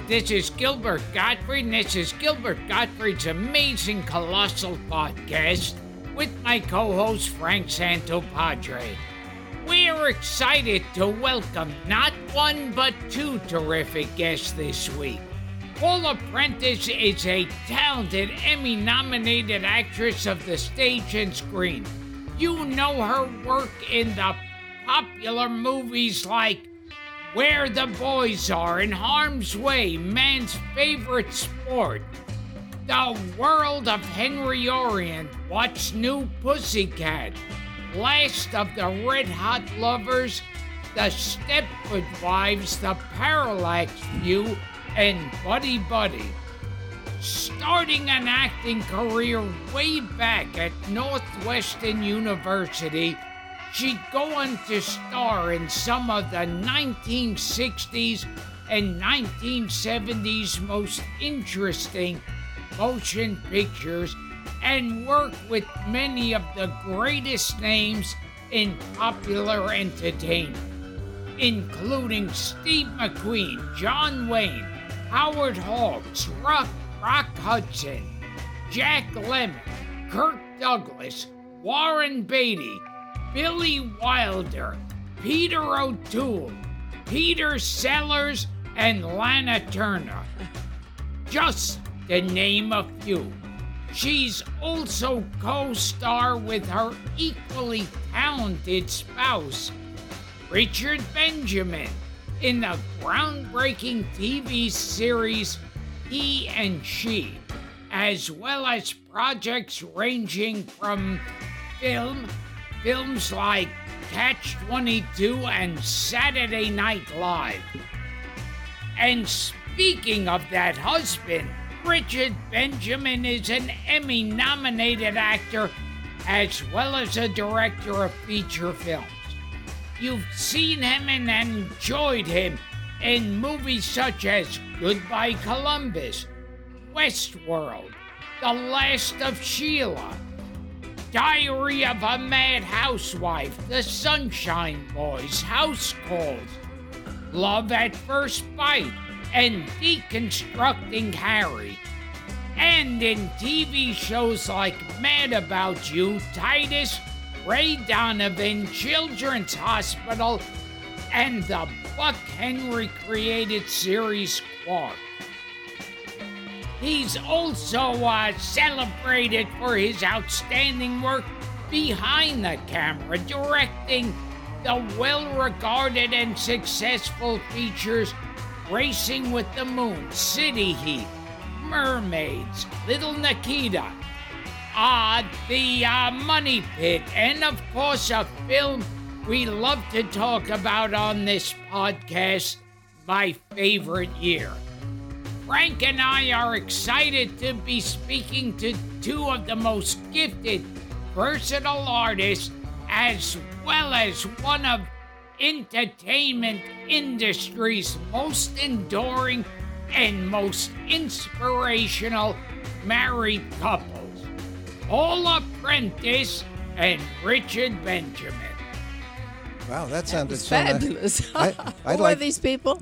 This is Gilbert Gottfried, and this is Gilbert Gottfried's Amazing Colossal Podcast with my co-host Frank Santopadre. We are excited to welcome not one but two terrific guests this week. Paula Prentiss is a talented Emmy-nominated actress of the stage and screen. You know her work in the popular movies like Where the Boys Are, In Harm's Way, Man's Favorite Sport, The World of Henry Orient, What's New Pussycat, Last of the Red Hot Lovers, The Stepford Wives, The Parallax View, and Buddy Buddy. Starting an acting career way back at Northwestern University, she'd go on to star in some of the 1960s and 1970s most interesting motion pictures and work with many of the greatest names in popular entertainment, including Steve McQueen, John Wayne, Howard Hawks, Rock Hudson, Jack Lemmon, Kirk Douglas, Warren Beatty, Billy Wilder, Peter O'Toole, Peter Sellers, and Lana Turner. Just to name a few. She's also co-star with her equally talented spouse, Richard Benjamin, in the groundbreaking TV series He and She, as well as projects ranging from films like Catch-22 and Saturday Night Live. And speaking of that husband, Richard Benjamin is an Emmy-nominated actor as well as a director of feature films. You've seen him and enjoyed him in movies such as Goodbye Columbus, Westworld, The Last of Sheila, Diary of a Mad Housewife, The Sunshine Boys, House Calls, Love at First Bite, and Deconstructing Harry. And in TV shows like Mad About You, Titus, Ray Donovan, Children's Hospital, and the Buck Henry created series Quark. He's also celebrated for his outstanding work behind the camera, directing the well-regarded and successful features Racing with the Moon, City Heat, Mermaids, Little Nikita, The Money Pit, and of course a film we love to talk about on this podcast, My Favorite Year. Frank and I are excited to be speaking to two of the most gifted, versatile artists, as well as one of entertainment industry's most enduring and most inspirational married couples, Paula Prentiss and Richard Benjamin. Wow, that sounded so fabulous. Nice. Who are these people?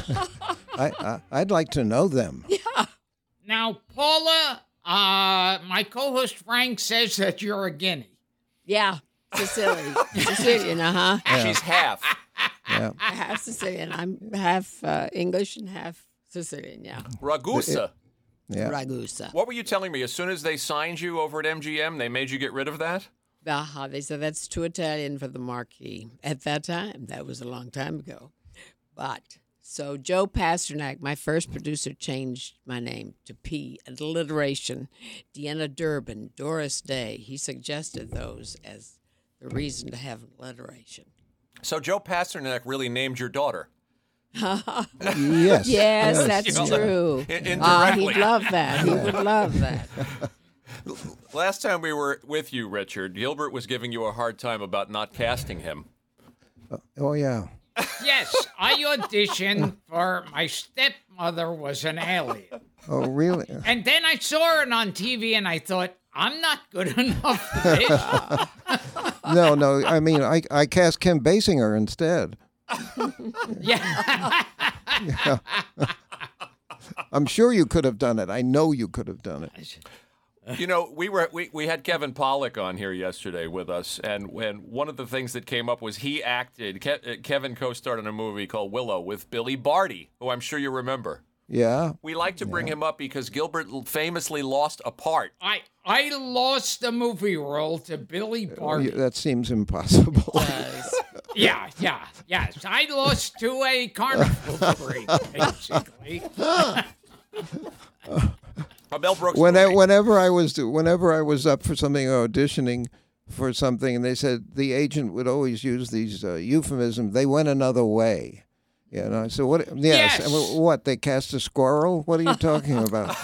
I'd like to know them. Yeah. Now, Paula, my co-host Frank says that you're a guinea. Yeah, Sicilian. Sicilian, Yeah. She's half. Yeah. Half Sicilian. I'm half English and half Sicilian, yeah. Ragusa. Yeah. Ragusa. What were you telling me? As soon as they signed you over at MGM, they made you get rid of that? They said that's too Italian for the marquee. At that time, that was a long time ago. But, so Joe Pasternak, my first producer, changed my name to P, alliteration. Deanna Durbin, Doris Day. He suggested those as the reason to have alliteration. So Joe Pasternak really named your daughter. Yes. Yes, that's true. Indirectly. He'd love that. He would love that. Last time we were with you, Richard, Gilbert was giving you a hard time about not casting him. Oh, yeah. Yes, I auditioned for My Stepmother Was an Alien. Oh, really? And then I saw it on TV and I thought, I'm not good enough for this. No. I mean, I cast Kim Basinger instead. Yeah. I'm sure you could have done it. I know you could have done it. You know, we had Kevin Pollak on here yesterday with us, and one of the things that came up was he acted. Kevin co-starred in a movie called Willow with Billy Barty, who I'm sure you remember. Yeah. We like to bring him up because Gilbert famously lost a part. I lost the movie role to Billy Barty. That seems impossible. Yes. I lost to a carnival parade, basically. Mel Brooks movie. Whenever I was up for something, auditioning for something, and they said the agent would always use these euphemisms. They went another way. You know, so what? Yes. Yes. What? They cast a squirrel? What are you talking about?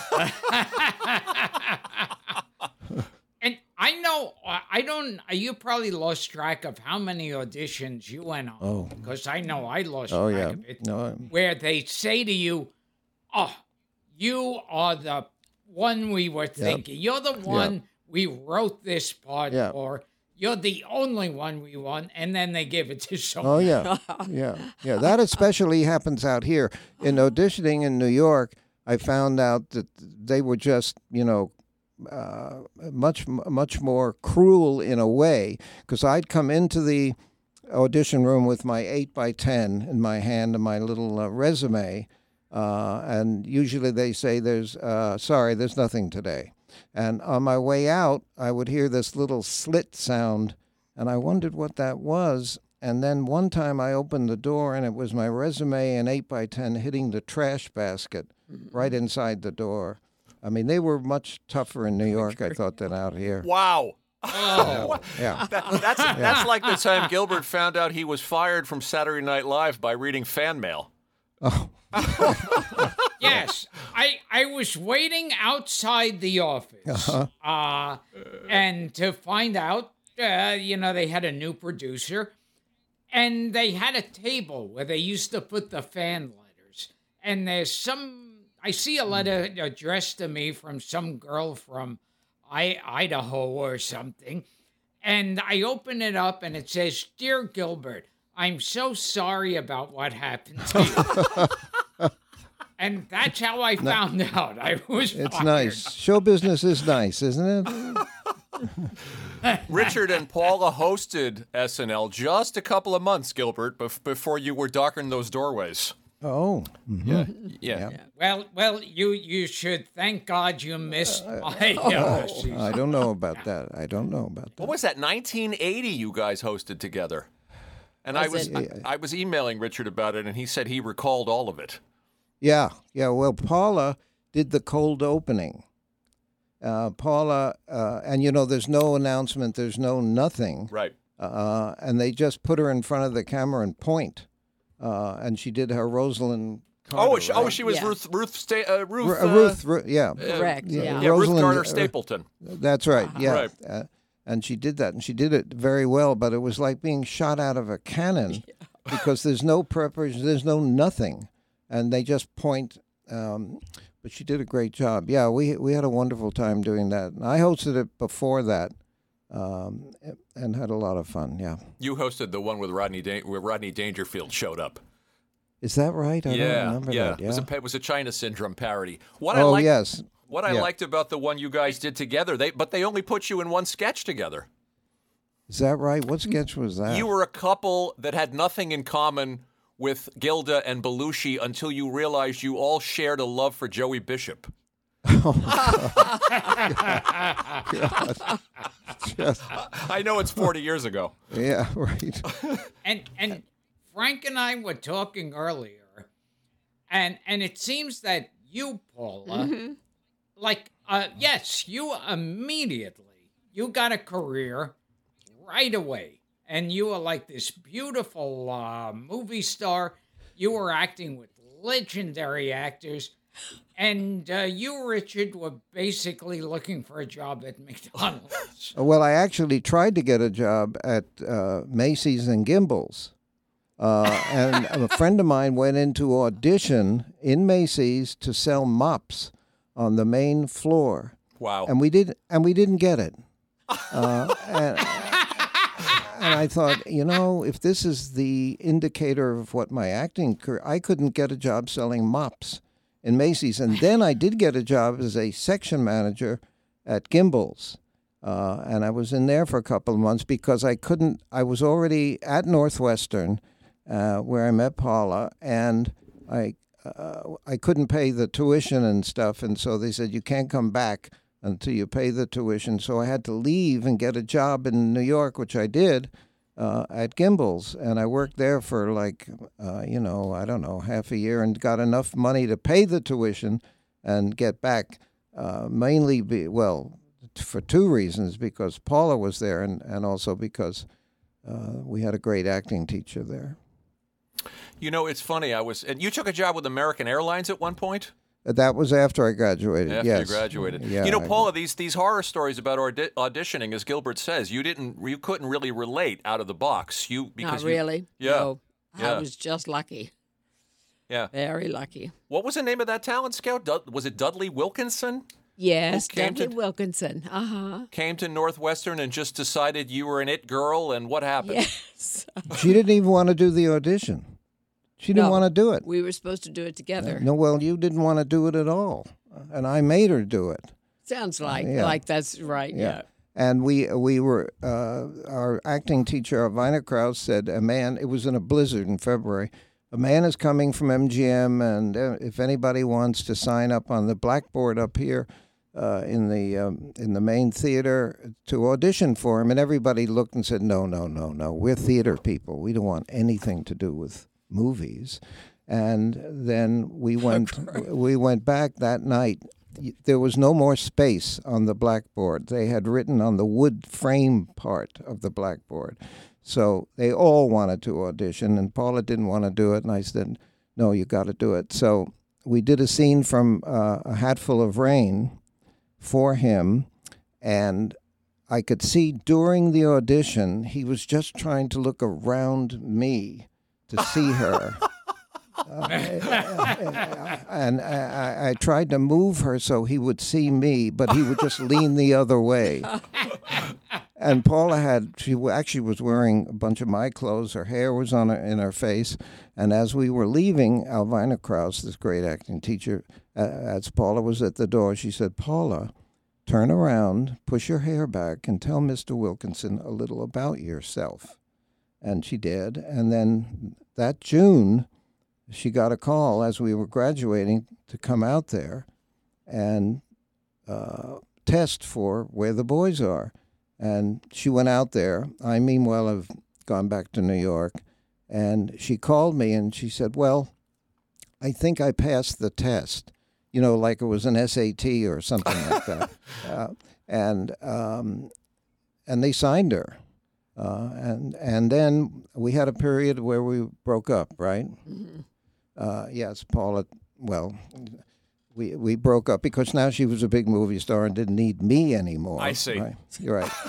And I know, I don't, you probably lost track of how many auditions you went on. Oh. Because I know I lost Oh, track yeah. of it. No, Where they say to you, oh, you are the one we were thinking. You're the one we wrote this part Yeah. for. You're the only one we want. And then they give it to someone. Oh yeah, yeah. That especially happens out here. In auditioning in New York, I found out that they were just, much more cruel in a way. Because I'd come into the audition room with my 8x10 in my hand and my little resume, and usually they say, "There's nothing today." And on my way out, I would hear this little slit sound, and I wondered what that was. And then one time I opened the door, and it was my resume and 8x10 hitting the trash basket right inside the door. I mean, they were much tougher in New York, I thought, than out here. Wow. Oh. Yeah. That's like the time Gilbert found out he was fired from Saturday Night Live by reading fan mail. Oh. Yes, I was waiting outside the office, and to find out, they had a new producer, and they had a table where they used to put the fan letters. And I see a letter addressed to me from some girl from Idaho or something, and I open it up, and it says, "Dear Gilbert, I'm so sorry about what happened to you." And that's how I found out I was It's fired. nice. Show business is nice, isn't it? Richard and Paula hosted SNL just a couple of months, Gilbert, before you were darkening those doorways. Oh. Yeah. Well, you should thank God you missed my season. I don't know about that. What was that? 1980 you guys hosted together. And I was emailing Richard about it, and he said he recalled all of it. Yeah. Well, Paula did the cold opening. Paula, and there's no announcement, there's no nothing. Right. And they just put her in front of the camera and point. And she did her Rosalind Carter. She was Yeah. Ruth, yeah. Correct. Yeah. Yeah, Ruth Rosalind, Carter Stapleton. That's right, yeah. Right. And she did that, and she did it very well, but it was like being shot out of a cannon because there's no preparation, there's no nothing. And they just point, but she did a great job. Yeah, we had a wonderful time doing that. And I hosted it before that, and had a lot of fun. Yeah, You hosted the one with where Rodney Dangerfield showed up. is that right? I don't remember that. Yeah, It was a China Syndrome parody. Yes. What I liked about the one you guys did together, they only put you in one sketch together. Is that right? What sketch was that? You were a couple that had nothing in common with Gilda and Belushi until you realized you all shared a love for Joey Bishop. I know it's 40 years ago. Yeah, right. And Frank and I were talking earlier, and it seems that you, Paula, yes, you immediately, you got a career right away. And you were like this beautiful movie star. You were acting with legendary actors. And you, Richard, were basically looking for a job at McDonald's. Well, I actually tried to get a job at Macy's and Gimbel's. And a friend of mine went into audition in Macy's to sell mops on the main floor. Wow. And we didn't get it. And I thought, if this is the indicator of what my acting career, I couldn't get a job selling mops in Macy's. And then I did get a job as a section manager at Gimbel's. And I was in there for a couple of months because I was already at Northwestern, where I met Paula, and I couldn't pay the tuition and stuff. And so they said, you can't come back until you pay the tuition. So I had to leave and get a job in New York, which I did, at Gimbel's. And I worked there for I don't know, half a year, and got enough money to pay the tuition and get back, for two reasons, because Paula was there and also because we had a great acting teacher there. You know, it's funny. And you took a job with American Airlines at one point? That was after I graduated. After yes. you graduated. Yeah, you know, Paula, these horror stories about auditioning, as Gilbert says, you couldn't really relate out of the box. Not really. Yeah. No, Yeah. I was just lucky. Yeah. Very lucky. What was the name of that talent scout? Was it Dudley Wilkinson? Yes, Who came Dudley Wilkinson. Came to Northwestern and just decided you were an it girl, and what happened? Yes. She didn't even want to do the audition. She didn't want to do it. We were supposed to do it together. No, well, you didn't want to do it at all, and I made her do it. Sounds like that's right. Yeah. And we were our acting teacher, Arvina Krause, said it was in a blizzard in February. A man is coming from MGM, and if anybody wants to sign up on the blackboard up here in the main theater to audition for him, and everybody looked and said, no, we're theater people. We don't want anything to do with movies. And then we went back that night. There was no more space on the blackboard. They had written on the wood frame part of the blackboard. So they all wanted to audition, and Paula didn't want to do it, and I said, no, you got to do it. So we did a scene from A Hatful of Rain for him, and I could see during the audition he was just trying to look around me to see her. And I tried to move her so he would see me, but he would just lean the other way. And Paula she actually was wearing a bunch of my clothes. Her hair was in her face. And as we were leaving, Alvina Krause, this great acting teacher, as Paula was at the door, she said, Paula, turn around, push your hair back, and tell Mr. Wilkinson a little about yourself. And she did. And then that June, she got a call as we were graduating to come out there and test for Where the Boys Are. And she went out there. I, meanwhile, have gone back to New York. And she called me and she said, well, I think I passed the test, like it was an SAT or something like that. And they signed her. And then we had a period where we broke up, right? Mm-hmm. Yes, Paula, well, we broke up because now she was a big movie star and didn't need me anymore. I see. Right? You're right.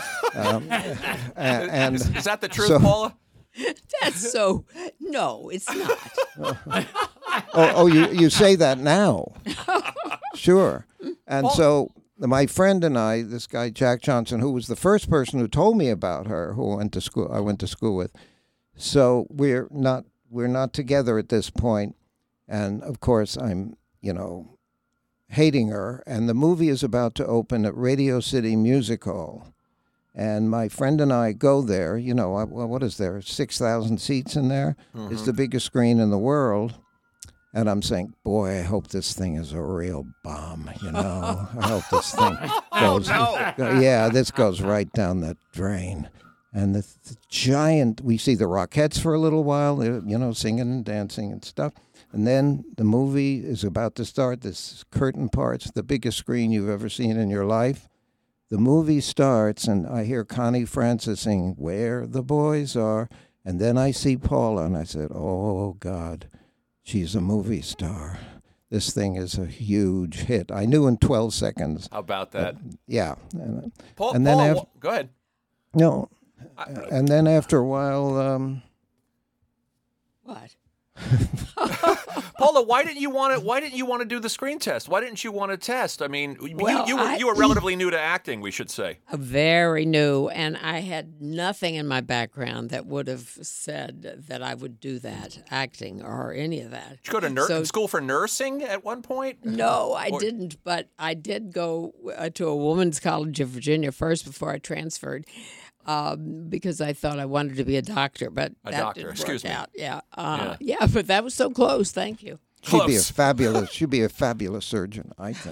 Is that the truth, Paula? That's so. No, it's not. You say that now. Sure. And so my friend and I, this guy Jack Johnson, who was the first person who told me about her, I went to school with. So we're not together at this point, and of course I'm hating her. And the movie is about to open at Radio City Music Hall, and my friend and I go there. What is there? 6,000 seats in there. Mm-hmm. It's the biggest screen in the world. And I'm saying, boy, I hope this thing is a real bomb, I hope this thing goes, this goes right down the drain. And the giant, we see the Rockettes for a little while, singing and dancing and stuff. And then the movie is about to start, this curtain parts, the biggest screen you've ever seen in your life. The movie starts, and I hear Connie Francis sing, Where the Boys Are. And then I see Paula, and I said, oh, God. She's a movie star. This thing is a huge hit. I knew in 12 seconds. How about that? Yeah. Paul, go ahead. No. And then after a while... What? Paula, why didn't you want to do the screen test? Why didn't you want to test? I mean, Well, you were relatively new to acting, we should say. Very new, and I had nothing in my background that would have said that I would do that, acting or any of that. Did you go to school for nursing at one point? No, I didn't, but I did go to a women's college of Virginia first before I transferred. Because I thought I wanted to be a doctor, but that didn't work out. Yeah, but that was so close. Thank you. She'd be a fabulous surgeon, I think.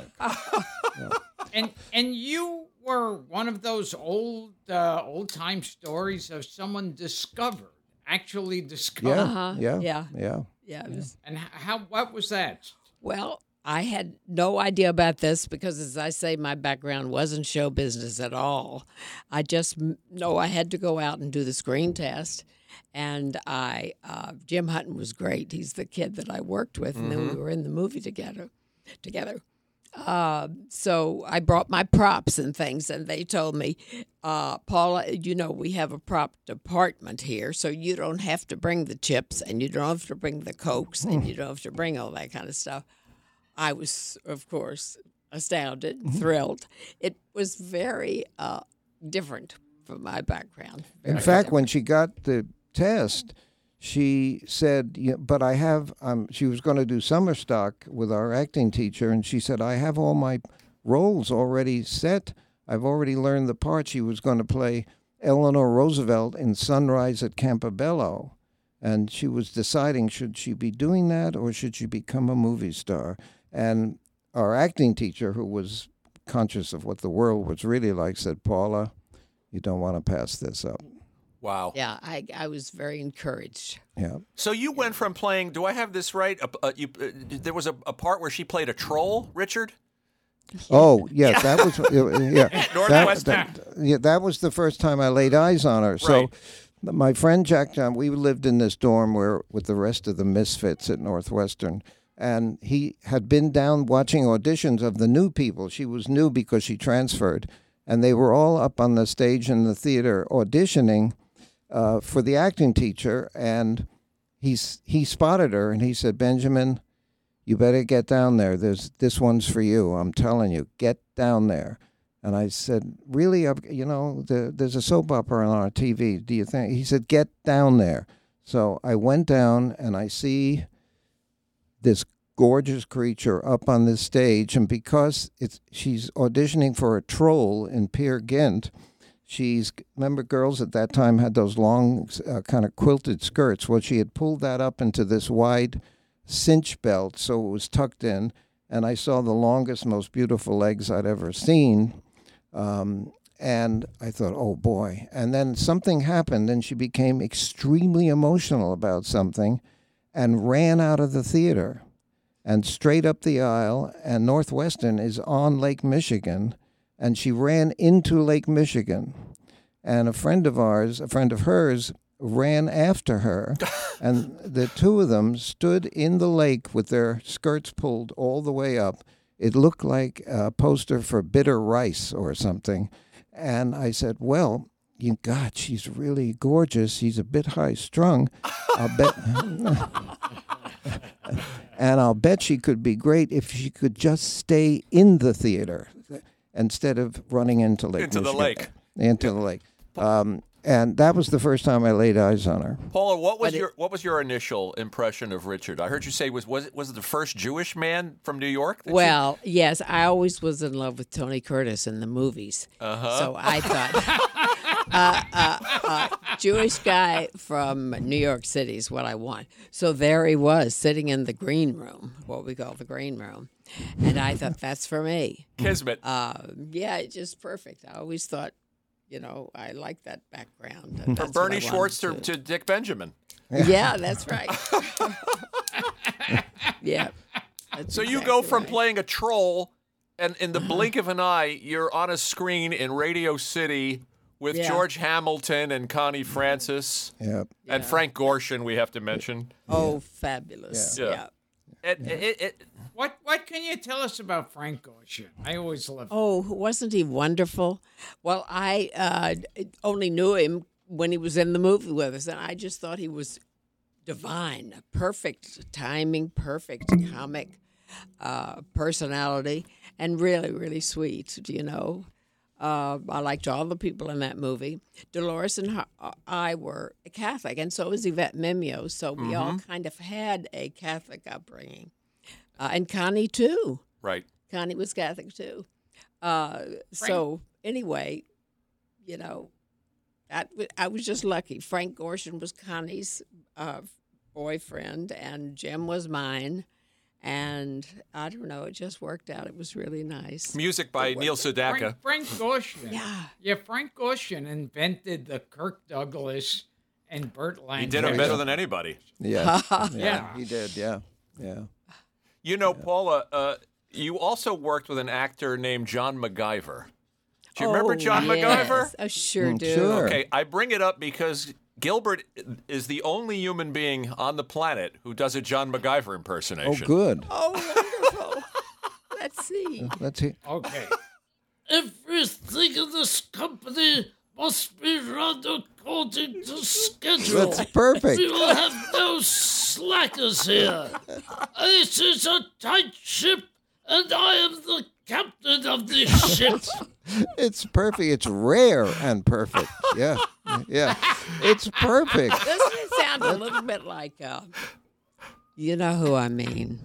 And you were one of those old time stories of someone actually discovered. Yeah. And what was that? Well, I had no idea about this because, as I say, my background wasn't show business at all. I just know I had to go out and do the screen test. And Jim Hutton was great. He's the kid that I worked with, and then we were in the movie together. So I brought my props and things, and they told me, Paula, we have a prop department here, so you don't have to bring the chips, and you don't have to bring the Cokes, and you don't have to bring all that kind of stuff. I was, of course, astounded, thrilled. It was very different from my background. In fact, when she got the test, she said, but I have, she was going to do summer stock with our acting teacher, and she said, I have all my roles already set. I've already learned the part. She was going to play Eleanor Roosevelt in Sunrise at Campobello, and she was deciding, should she be doing that or should she become a movie star? And our acting teacher, who was conscious of what the world was really like, said, Paula, you don't want to pass this up. Wow. Yeah, I was very encouraged. Yeah. So you went from playing, do I have this right? There was a part where she played a troll, Richard? Oh, yes, that was Northwestern. That was the first time I laid eyes on her. So Right. my friend Jack John, we lived in this dorm with the rest of the misfits at Northwestern, and he had been down watching auditions of the new people. She was new because she transferred, and they were all up on the stage in the theater auditioning for the acting teacher, and he spotted her, and he said, Benjamin, you better get down there. This one's for you. I'm telling you, get down there. And I said, really? There's a soap opera on our TV. Do you think? He said, get down there. So I went down, and I see this gorgeous creature up on this stage. And because she's auditioning for a troll in Peer Gynt, remember girls at that time had those long kind of quilted skirts. Well, she had pulled that up into this wide cinch belt, so it was tucked in, and I saw the longest, most beautiful legs I'd ever seen, and I thought, oh boy. And then something happened, and she became extremely emotional about something and ran out of the theater and straight up the aisle, and Northwestern is on Lake Michigan, and she ran into Lake Michigan, and a friend of hers ran after her, and the two of them stood in the lake with their skirts pulled all the way up. It looked like a poster for Bitter Rice or something. And I said, well, she's really gorgeous. She's a bit high-strung. I'll bet she could be great if she could just stay in the theater instead of running into Lake Michigan. Into the lake. And that was the first time I laid eyes on her. Paula, what was your initial impression of Richard? I heard you say was it the first Jewish man from New York? Yes, I always was in love with Tony Curtis in the movies. So I thought Jewish guy from New York City is what I want. So there he was sitting in the green room, what we call the green room, and I thought that's for me. Kismet. Just perfect. I always thought, I like that background. From Bernie Schwartz to Dick Benjamin. Yeah, that's right. Yeah. So you go from playing a troll, and in the blink of an eye, you're on a screen in Radio City with George Hamilton and Connie Francis. Yep. And Frank Gorshin, we have to mention. Oh, fabulous. Yeah. What can you tell us about Frank Gorshin? I always loved him. Oh, wasn't he wonderful? Well, I only knew him when he was in the movie with us, and I just thought he was divine, perfect timing, perfect comic personality, and really, really sweet, you know. I liked all the people in that movie. Dolores and I were Catholic, and so was Yvette Mimeo, so we all kind of had a Catholic upbringing. And Connie, too. Right. Connie was Catholic, too. So, anyway, you know, I was just lucky. Frank Gorshin was Connie's boyfriend, and Jim was mine. And I don't know, it just worked out. It was really nice. Music by Neil Sedaka. Frank Gorshin. Yeah. Yeah, Frank Gorshin invented the Kirk Douglas and Burt Lancaster. He did it better than anybody. Yeah. Yeah. He did. Yeah. Yeah. You know, Paula, you also worked with an actor named John MacGyver. Do you remember John MacGyver? Yes, I sure do. Sure. Okay, I bring it up because Gilbert is the only human being on the planet who does a John MacGyver Oh, impersonation. good. Oh, wonderful. Let's see. Let's hear. Okay. Everything in this company must be run according to schedule. That's perfect. We will have no slackers here. This is a tight ship, and I am the captain of this ship. It's perfect. It's rare and perfect. Yeah. Yeah. It's perfect. Doesn't it sound a little bit like, you know who I mean?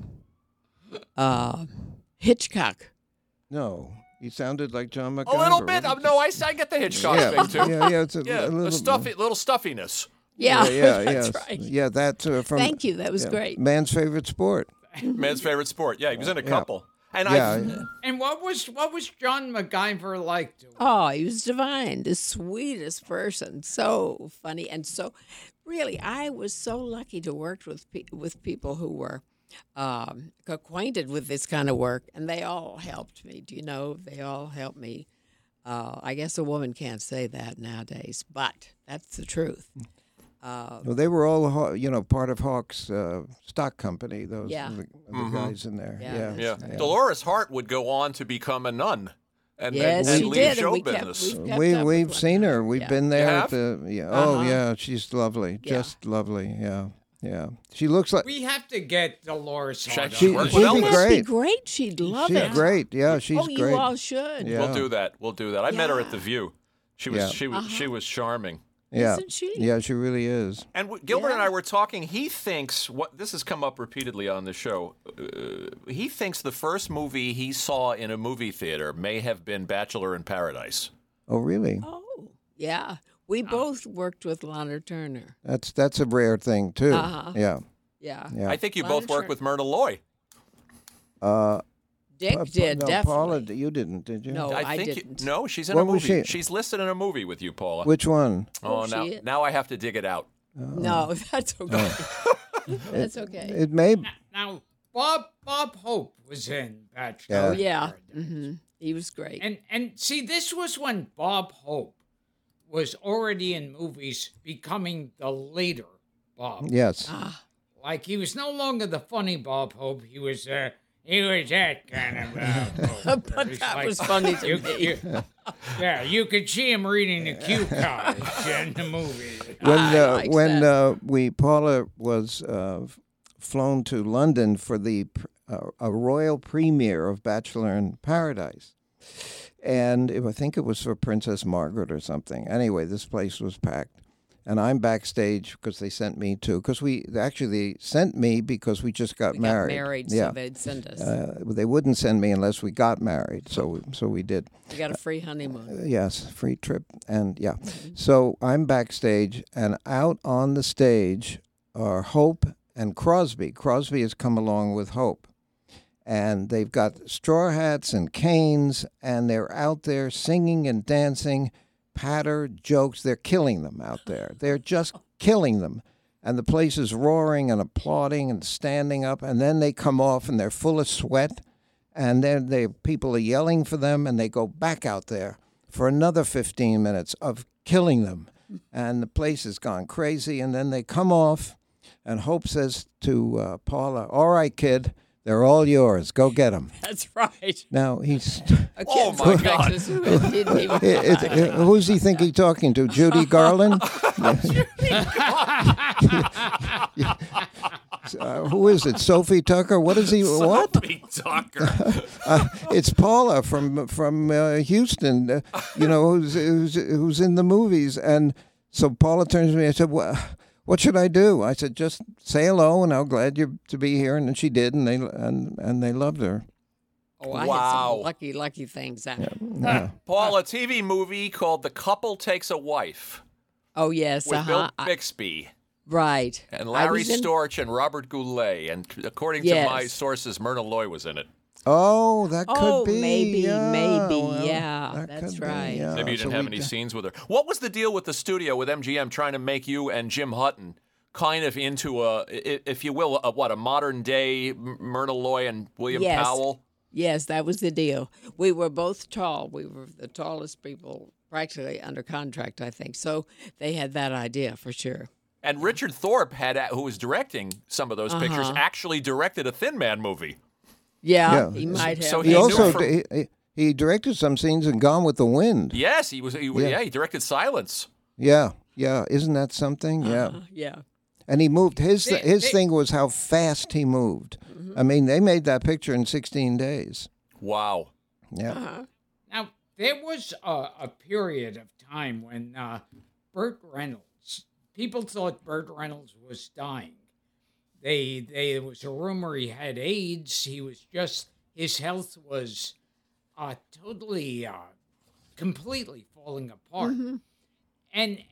Hitchcock. No. You sounded like John MacGyver. A little bit. No, I get the Hitchcock thing too. Yeah. It's a Yeah, little little stuffiness. Yeah, Yeah. that's Yes. right. Yeah. That's from. Thank you. That was great. Man's favorite sport. Man's favorite sport. Yeah, he was in a couple. And Yeah. And what was John MacGyver like to him? Oh, he was divine, the sweetest person, so funny, and so really, I was so lucky to work with people who were acquainted with this kind of work, and they all helped me. Do you know? They all helped me. I guess a woman can't say that nowadays, but that's the truth. Well, they were all, part of Hawk's stock company. Those Yeah. the guys in there. Yeah. Yeah. yeah. Dolores Hart would go on to become a nun. And Yes, and she leave did, show and business. we've kept up with We've one seen her. another. We've Yeah. been there. You At have? the, yeah. Oh, Uh-huh. yeah. She's lovely. Yeah. Just lovely. Yeah. Yeah. She looks like. We have to get Dolores Hart. She- on. work she'd with be Elvis. That'd be great. great. She'd love She's it. great. Yeah, she's oh, great. you all should. Yeah. We'll do that. We'll do that. I met her at Yeah. the View. She was Yeah. she was charming. Yeah. Isn't she? Yeah, she really is. And Gilbert and Yeah. I were talking. He thinks this has come up repeatedly on the show. He thinks the first movie he saw in a movie theater may have been Bachelor in Paradise. Oh, really? Oh, yeah. We both worked with Lana Turner. That's a rare thing too. Uh-huh. Yeah. Yeah. Yeah. I think you Lana both worked Turner. with Myrna Loy. Dick did, no, definitely. Paula, you didn't, did you? No, I think didn't. no, she's in What a was movie. she? She's listed in a movie with you, Paula. Which one? oh, she now is? now I have to dig it out. No, that's okay. That's okay. It may. Now, Bob Hope was in Bachelor. Yeah. Oh, in yeah. Paradise. Hmm. He was great. And see, this was when Bob Hope was already in movies, becoming the later Bob. Yes. Like he was no longer the funny Bob Hope. He was that kind of Hope. But It was that like- was funny to me. yeah, you could see him reading the cue cards in the movie. When Paula was flown to London for the a royal premiere of Bachelor in Paradise, and I think it was for Princess Margaret or something. Anyway, this place was packed, and I'm backstage because they sent me to. Because they sent me because we just got We married. got married, Yeah. so they'd send us. They wouldn't send me unless we got married, so we did. We got a free honeymoon. Yes, free trip, and yeah. So I'm backstage, and out on the stage are Hope and Crosby. Crosby has come along with Hope, and they've got straw hats and canes, and they're out there singing and dancing, patter, jokes. They're killing them out there. They're just killing them. And the place is roaring and applauding and standing up, and then they come off, and they're full of sweat. And then people are yelling for them, and they go back out there for another 15 minutes of killing them. And the place has gone crazy. And then they come off, and Hope says to Paula, "All right, kid, They're all yours. Go get them. That's right. Now, he's... A Oh, kid my from God. Texas who didn't even who's he think he's talking to? Judy Garland? Who is it? Sophie Tucker? What is he? What? Sophie Tucker. It's Paula from Houston. Who's in the movies. And so Paula turns to me and said, "What should I do?" I said, "Just say hello, and I'm glad you're to be here." And then she did, and they loved her. Oh, I Wow. had some lucky things. Yeah. Paul, a TV movie called The Couple Takes a Wife Oh, yes. with Bill Bixby Right. and I Larry was in- Storch and Robert Goulet. And according to Yes. my sources, Myrna Loy was in it. Oh, that could Oh, be. maybe, yeah. yeah, that that's could be, right. yeah. Maybe you So didn't have we- any scenes with her. What was the deal with the studio, with MGM, trying to make you and Jim Hutton kind of into if you will, a modern day Myrna Loy and William Yes. Powell? Yes, that was the deal. We were both tall. We were the tallest people practically under contract, I think. So they had that idea for sure. And Richard Thorpe who was directing some of those pictures, actually directed a Thin Man movie. Yeah, Yeah. he might have. So He He knew also from- he directed some scenes in Gone with the Wind. Yes, he directed Silence. Yeah, isn't that something? Yeah, yeah. and he moved his They- thing was how fast he moved. I mean, they made that picture in 16 days. Wow. Yeah, Now, there was a period of time when Burt Reynolds, people thought Burt Reynolds was dying. There was a rumor he had AIDS. His health was totally, completely falling apart. And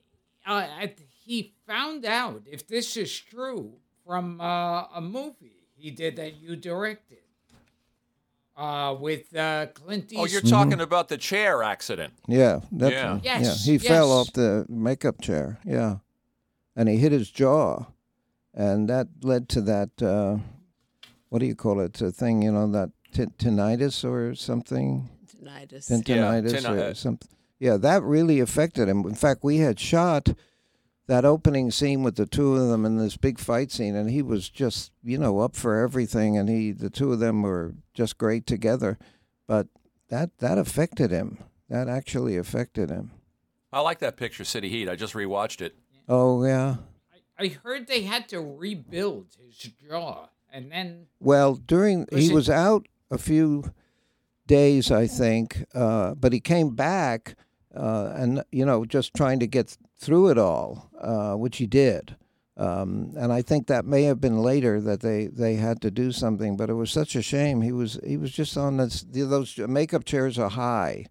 he found out, if this is true, from a movie he did that you directed with Clint Eastwood. Oh, you're talking about the chair accident. yeah, that- Yeah. Yes, He fell yes. off the makeup chair. Yeah, and he hit his jaw, and that led to that. What do you call it? A thing, that tinnitus or something. Tinnitus. Tinnitus or tinnitus. something. Yeah, that really affected him. In fact, we had shot that opening scene with the two of them in this big fight scene, and he was just, up for everything, and the two of them were just great together. But that affected him. That actually affected him. I like that picture, City Heat. I just rewatched it. Oh, yeah. I heard they had to rebuild his jaw, and then Well, he it- was out a few days, I think, but he came back and, just trying to get through it all, which he did. And I think that may have been later that they had to do something, but it was such a shame. He was just on those makeup chairs are high,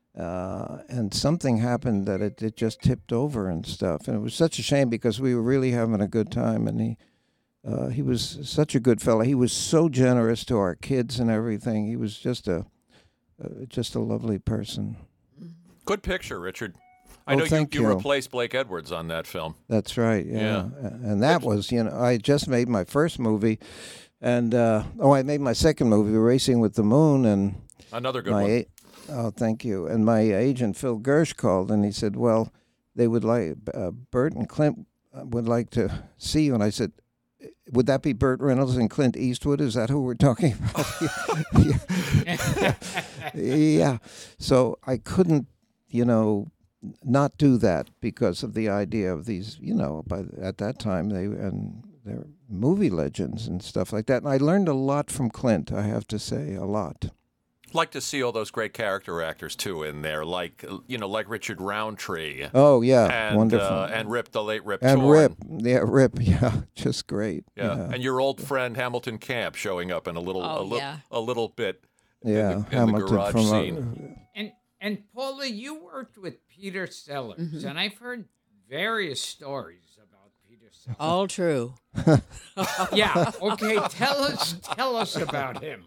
and something happened that it just tipped over and stuff. And it was such a shame because we were really having a good time, and he was such a good fellow. He was so generous to our kids and everything. He was just a lovely person. Good picture, Richard. I Oh, know thank you you. replaced Blake Edwards on that film. That's right. Yeah. And that was, I just made my first movie, and I made my second movie, Racing with the Moon, and Another good one. thank you. And my agent Phil Gersh called, and he said, "Well, they would like Burt and Clint would like to see you." And I said, "Would that be Burt Reynolds and Clint Eastwood? Is that who we're talking about?" Yeah. So I couldn't, not do that because of the idea of these, at that time they're movie legends and stuff like that. And I learned a lot from Clint, I have to say, a lot. Like to see all those great character actors too in there, like Richard Roundtree. Oh yeah, And, wonderful. and Rip, the late Rip And Torn. Rip, yeah, just great. Yeah. And your old friend Hamilton Camp showing up in a little bit Yeah, in the Hamilton garage from scene. And Paula, you worked with Peter Sellers, and I've heard various stories about Peter Sellers. All true. Yeah, okay, tell us about him.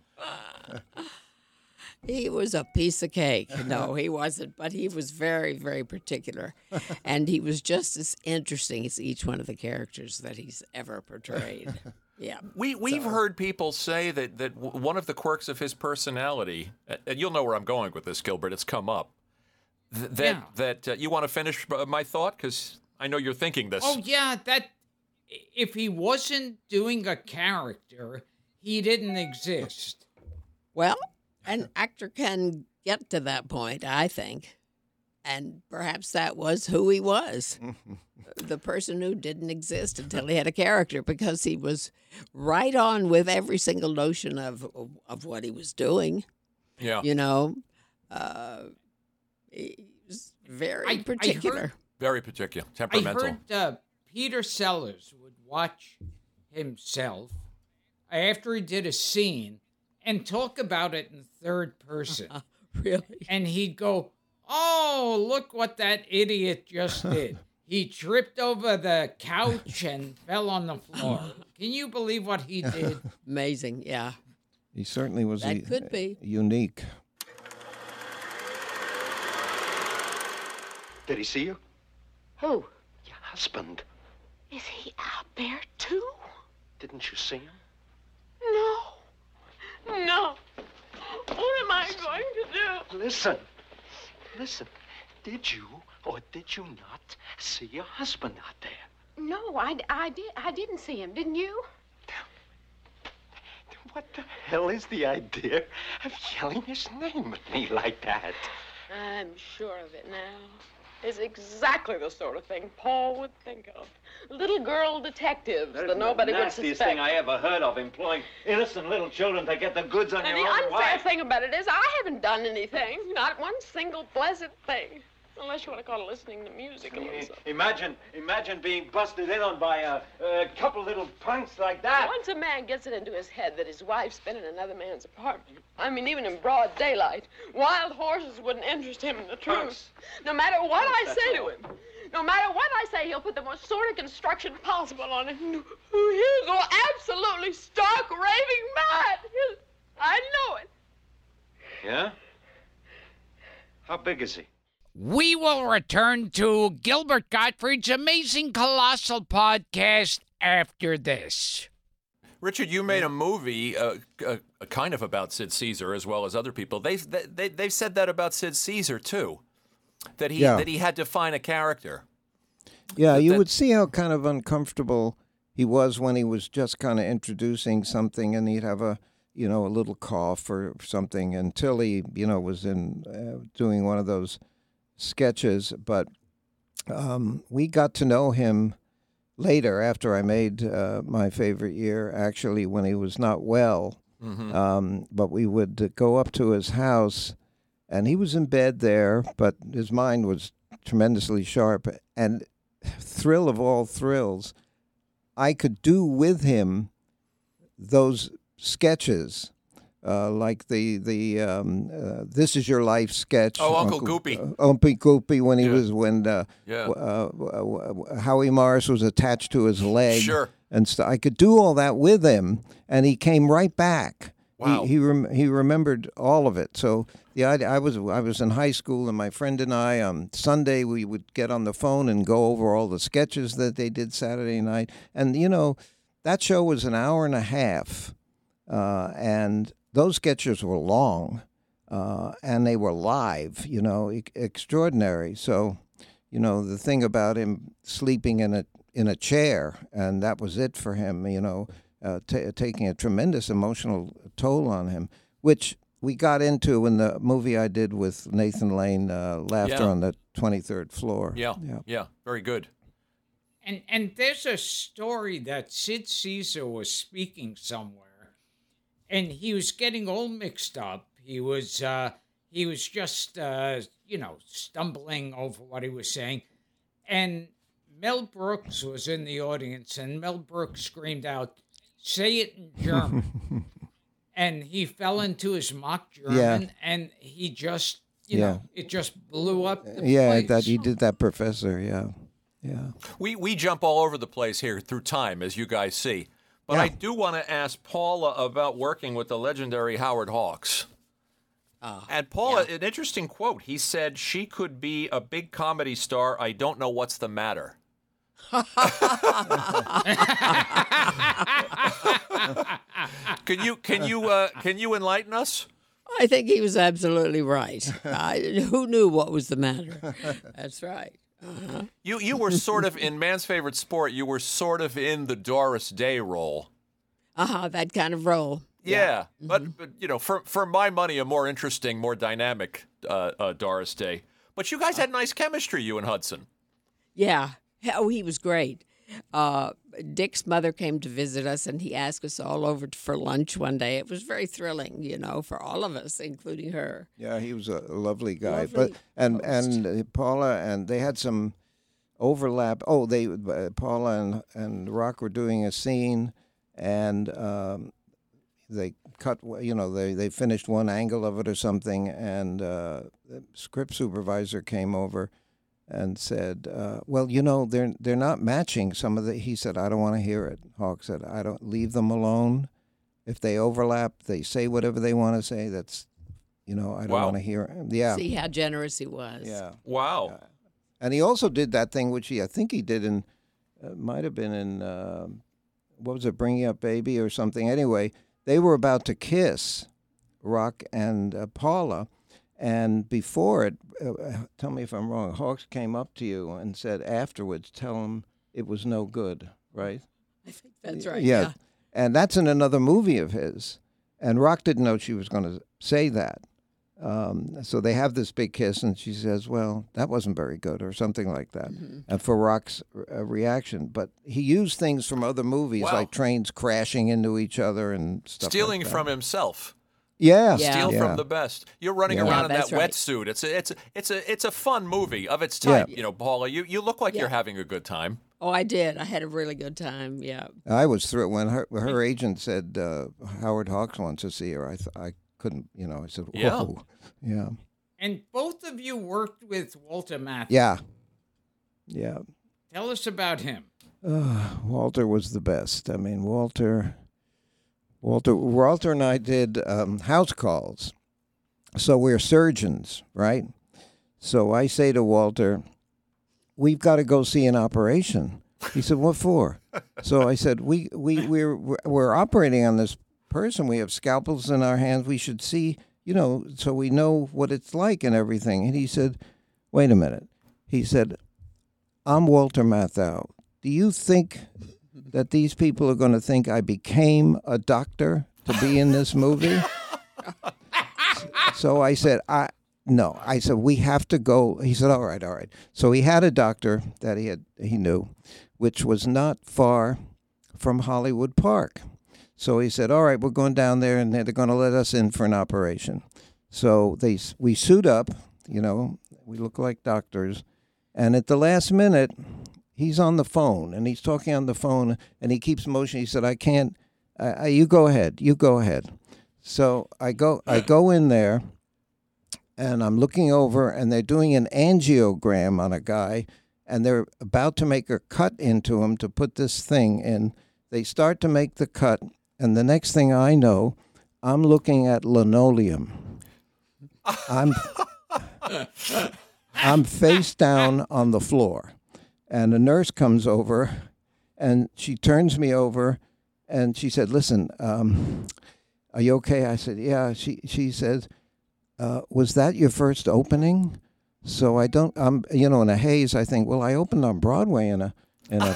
He was a piece of cake. No, he wasn't, but he was very, very particular. And he was just as interesting as each one of the characters that he's ever portrayed. Yeah. We've heard people say that one of the quirks of his personality, and you'll know where I'm going with this, Gilbert. It's come up. That you want to finish my thought, because I know you're thinking this. Oh yeah, that if he wasn't doing a character, he didn't exist. Well, an actor can get to that point, I think. And perhaps that was who he was. The person who didn't exist until he had a character, because he was right on with every single notion of what he was doing. Yeah. You know, he was very particular. Very particular, I temperamental. heard Peter Sellers would watch himself after he did a scene and talk about it in third person. Really? And he'd go, "Oh, look what that idiot just did. He tripped over the couch and fell on the floor. Can you believe what he did?" Amazing, yeah. He certainly was That could be. unique. Did he see you? Who? Your husband. Is he out there too? Didn't you see him? No. No. What am I going to do? Listen. Listen. Did you or did you not see your husband out there? No, I didn't see him. Didn't you? What the hell is the idea of yelling his name at me like that? I'm sure of it now. It's exactly the sort of thing Paul would think of. Little girl detectives that nobody would suspect. The nastiest thing I ever heard of, employing innocent little children to get the goods on And your the own unfair wife. thing about it is I haven't done anything. Not one single blessed thing. Unless you want to call it listening to music. Imagine being busted in on by a couple little punks like that. Once a man gets it into his head that his wife's been in another man's apartment, I mean, even in broad daylight, wild horses wouldn't interest him in the truth. Punks. No matter what I That's say all. to him, no matter what I say, he'll put the most sordid construction possible on it. He'll go absolutely stark, raving mad. I know it. Yeah? How big is he? We will return to Gilbert Gottfried's Amazing Colossal podcast after this. Richard, you made a movie kind of about Sid Caesar as well as other people. They've said that about Sid Caesar, too, that he had to find a character. Yeah, you would see how kind of uncomfortable he was when he was just kind of introducing something, and he'd have a little cough or something until he, was in doing one of those sketches. But we got to know him later after I made My Favorite Year, actually, when he was not well. Mm-hmm. But we would go up to his house, and he was in bed there, but his mind was tremendously sharp. And thrill of all thrills, I could do with him those sketches, like the This Is Your Life sketch. Oh, Uncle Goopy. Uncle Goopy, when he Yeah. was Howie Morris was attached to his leg. Sure. And I could do all that with him, and he came right back. Wow. He remembered all of it. So the idea, I was in high school, and my friend and I on Sunday we would get on the phone and go over all the sketches that they did Saturday night. And that show was an hour and a half, and those sketches were long, and they were live. Extraordinary. So, the thing about him sleeping in a chair, and that was it for him. Taking a tremendous emotional toll on him, which we got into in the movie I did with Nathan Lane, Laughter on the 23rd Floor. Yeah, very good. And there's a story that Sid Caesar was speaking somewhere, and he was getting all mixed up. He was just stumbling over what he was saying, and Mel Brooks was in the audience, and Mel Brooks screamed out, "Say it in German." And he fell into his mock German, and he just, it just blew up the place. That he did that, Professor. Yeah. We jump all over the place here through time, as you guys see. But I do want to ask Paula about working with the legendary Howard Hawks. And Paula, an interesting quote. He said, "She could be a big comedy star. I don't know what's the matter." Can you enlighten us? I think he was absolutely right. Who knew what was the matter? That's right. You were sort of in Man's Favorite Sport. You were sort of in the Doris Day role. That kind of role. Yeah, but you know, for my money, a more interesting, more dynamic Doris Day. But you guys had nice chemistry, you and Hudson. Yeah. Oh, he was great. Dick's mother came to visit us, and he asked us all over for lunch one day. It was very thrilling, you know, for all of us, including her. Yeah, he was a lovely guy. Lovely But and Paula, and they had some overlap. Oh, Paula and Rock were doing a scene, and they cut. You know, they finished one angle of it or something, and the script supervisor came over and said, "Well, you know, they're not matching some of the." He said, "I don't want to hear it." Hawk said, "I don't leave them alone. If they overlap, they say whatever they want to say. That's, you know, I don't Wow. want to hear." Yeah, See how generous he was. yeah. Wow. And he also did that thing which I think he did in, might have been in, what was it, Bringing Up Baby or something. Anyway, they were about to kiss, Rock and Paula. And before it, tell me if I'm wrong, Hawks came up to you and said afterwards, tell him it was no good, right? I think that's right. Yeah. And that's in another movie of his. And Rock didn't know she was going to say that. So they have this big kiss, and she says, well, that wasn't very good, or something like that, and for Rock's reaction. But he used things from other movies, Wow. like trains crashing into each other and stuff Stealing like that. from himself. Yeah. Yeah. Steal yeah. from the best. You're running Yeah. around Yeah, in that that's right. wetsuit. It's a fun movie of its type. Yeah. You know, Paula, you look like Yeah. you're having a good time. Oh, I did. I had a really good time. Yeah. I was thrilled when her agent said Howard Hawks wants to see her. I couldn't, you know, I said, whoa. Yeah. And both of you worked with Walter Matthau. Yeah. Yeah. Tell us about him. Walter was the best. I mean, Walter and I did house calls. So we're surgeons, right? So I say to Walter, we've got to go see an operation. He said, what for? So I said, we're operating on this person. We have scalpels in our hands. We should see, you know, so we know what it's like and everything. And he said, wait a minute. He said, I'm Walter Matthau. Do you think that these people are going to think I became a doctor to be in this movie? So I said, no. I said, we have to go. He said, all right. So he had a doctor that he knew, which was not far from Hollywood Park. So he said, all right, we're going down there, and they're going to let us in for an operation. So we suit up, you know, we look like doctors. And at the last minute, he's on the phone, and he's talking on the phone, and he keeps motioning. He said, I can't, you go ahead. So I go in there, and I'm looking over, and they're doing an angiogram on a guy, and they're about to make a cut into him to put this thing in. They start to make the cut, and the next thing I know, I'm looking at linoleum. I'm face down on the floor. And a nurse comes over, and she turns me over, and she said, listen, are you okay? I said, yeah. She said, was that your first opening? So I'm in a haze. I think, well, I opened on Broadway in a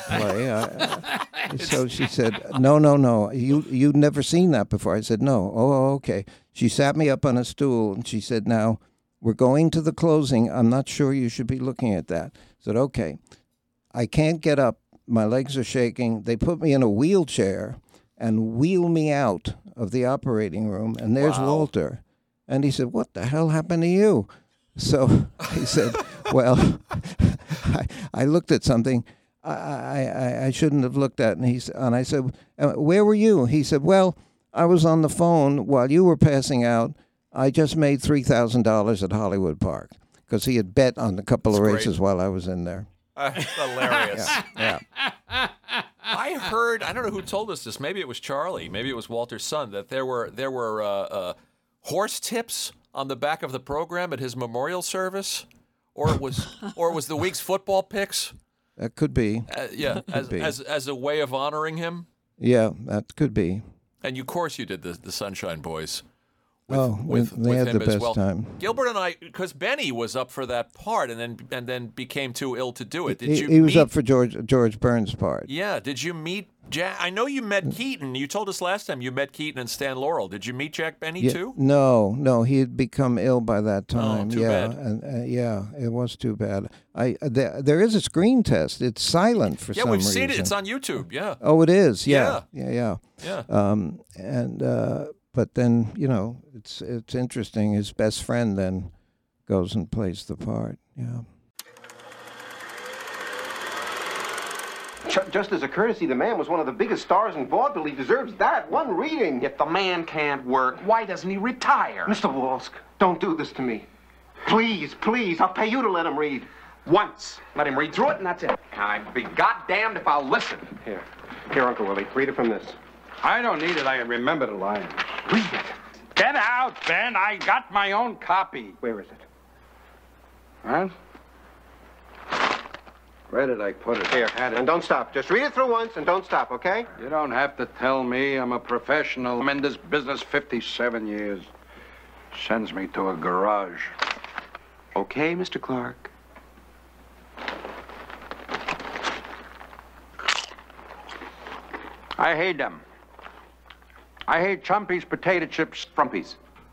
play. So she said, no. You'd never seen that before. I said, no. Oh, okay. She sat me up on a stool, and she said, now, we're going to the closing. I'm not sure you should be looking at that. I said, okay. I can't get up. My legs are shaking. They put me in a wheelchair and wheel me out of the operating room. And there's Walter. And he said, what the hell happened to you? So he said, well, I looked at something I shouldn't have looked at. And I said, where were you? He said, well, I was on the phone while you were passing out. I just made $3,000 at Hollywood Park because he had bet on a couple of races while I was in there. Hilarious. Yeah. I heard, I don't know who told us this. Maybe it was Charlie. Maybe it was Walter's son. That there were horse tips on the back of the program at his memorial service, or it was the week's football picks. That could be. As a way of honoring him. Yeah, that could be. And of course you did the Sunshine Boys. with they had him the as best well. time. Gilbert and I, because Benny was up for that part, and then became too ill to do it. Did you? He was up for George Burns' part. Yeah. Did you meet Jack? I know you met Keaton. You told us last time you met Keaton and Stan Laurel. Did you meet Jack Benny too? No, he had become ill by that time. Too bad. And it was too bad. There is a screen test. It's silent for some reason. Yeah, we've seen it. It's on YouTube. Yeah. Oh, it is. Yeah. But then it's interesting. His best friend then goes and plays the part. Yeah. Just as a courtesy, the man was one of the biggest stars in vaudeville. He deserves that. One reading. If the man can't work, why doesn't he retire? Mr. Walsk, don't do this to me. Please, I'll pay you to let him read. Once. Let him read through it, and that's it. I'd be goddamned if I'll listen. Here, Uncle Willie, read it from this. I don't need it. I can remember the lines. Read it. Get out, Ben. I got my own copy. Where is it? Huh? Where did I put it? Here, I had it. and don't stop. Just read it through once and don't stop, okay? You don't have to tell me. I'm a professional. I'm in this business 57 years. Sends me to a garage. Okay, Mr. Clark. I hate them. I hate Chumpies, potato chips, Frumpies.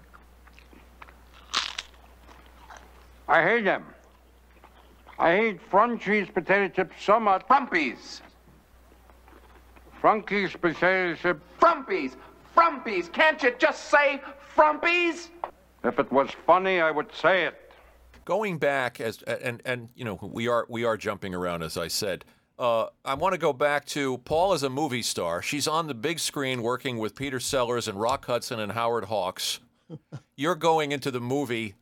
I hate them. I hate Frunchies, potato chips so much. Frumpies. Frunkies, potato chips. Frumpies. Frumpies. Can't you just say Frumpies? If it was funny, I would say it. Going back and we are jumping around, as I said. I want to go back to Paul as a movie star. She's on the big screen working with Peter Sellers and Rock Hudson and Howard Hawks. You're going into the movie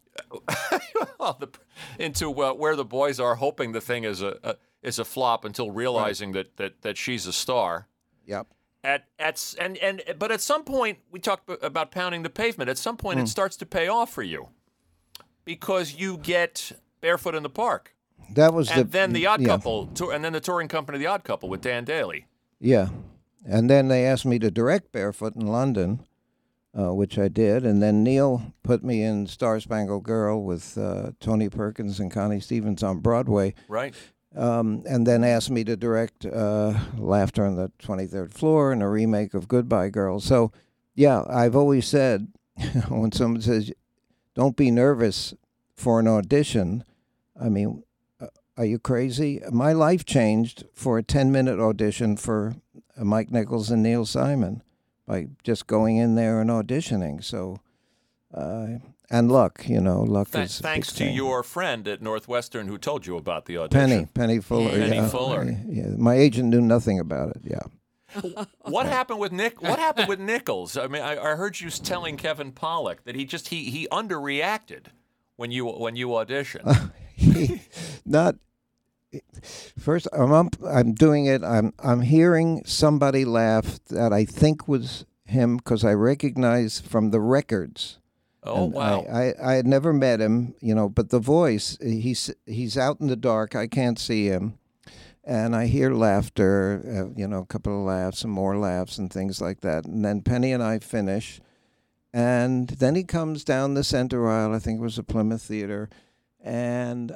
into Where the Boys Are, hoping the thing is a flop until realizing that she's a star. Yep. But at some point, we talked about pounding the pavement. At some point, it starts to pay off for you because you get Barefoot in the Park. That was then the Odd Couple, and then the touring company, The Odd Couple, with Dan Daly. Yeah, and then they asked me to direct Barefoot in London, which I did, and then Neil put me in Star Spangled Girl with Tony Perkins and Connie Stevens on Broadway. Right. And then asked me to direct Laughter on the 23rd Floor and a remake of Goodbye Girl. So, yeah, I've always said, when someone says, don't be nervous for an audition, I mean, are you crazy? My life changed for a 10-minute audition for Mike Nichols and Neil Simon by just going in there and auditioning. So, and luck, luck is thanks to your friend at Northwestern who told you about the audition. Penny Fuller. Penny Fuller. Yeah, my agent knew nothing about it. Yeah. What happened with What happened with Nichols? I mean, I heard you telling Kevin Pollak that he underreacted when you auditioned. First, I'm doing it. I'm hearing somebody laugh that I think was him because I recognize from the records. Oh, and wow! I had never met him, but the voice. He's out in the dark. I can't see him, and I hear laughter. A couple of laughs and more laughs and things like that. And then Penny and I finish, and then he comes down the center aisle. I think it was the Plymouth Theater, and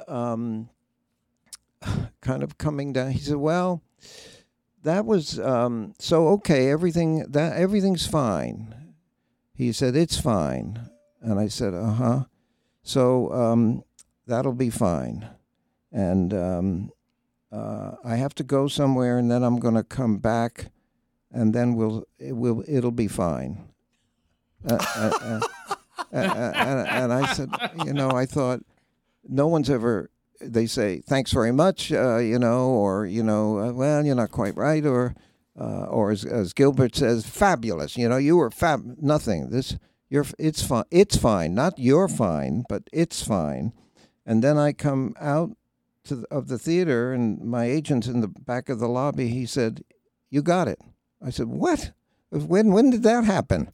kind of coming down. He said, "Well, that was so okay. Everything's fine." He said, "It's fine," and I said, "Uh-huh." So that'll be fine, and I have to go somewhere, and then I'm going to come back, and then it'll be fine. And I said, I thought no one's ever. They say, thanks very much, or, well, you're not quite right, or as Gilbert says, fabulous. You were nothing. It's fine. It's fine. Not you're fine, but it's fine. And then I come out of the theater, and my agent's in the back of the lobby. He said, you got it. I said, what? When did that happen?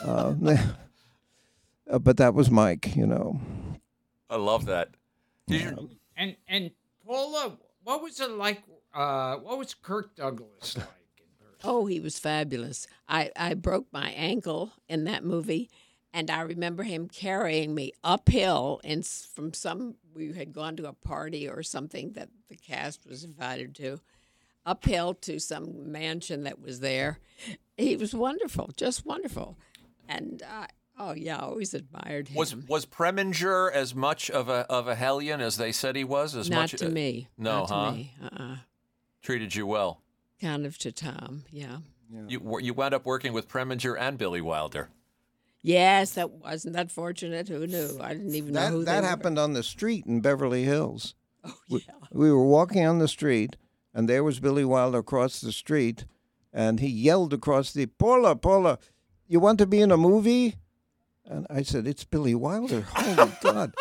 But that was Mike, I love that. And Paula, what was it like? What was Kirk Douglas like in person? Oh, he was fabulous. I broke my ankle in that movie, And I remember him carrying me uphill we had gone to a party or something that the cast was invited to, uphill to some mansion that was there. He was wonderful, just wonderful. And I always admired him. Was Preminger as much of a hellion as they said he was? Not to me. No, Not to me. Treated you well. Kind of to Tom, yeah. You wound up working with Preminger and Billy Wilder. Yes, that wasn't that fortunate. Who knew? I didn't even know who that they happened on the street in Beverly Hills. Oh, yeah. We were walking on the street, and there was Billy Wilder across the street, and he yelled across Paula, you want to be in a movie? And I said, it's Billy Wilder. Holy God!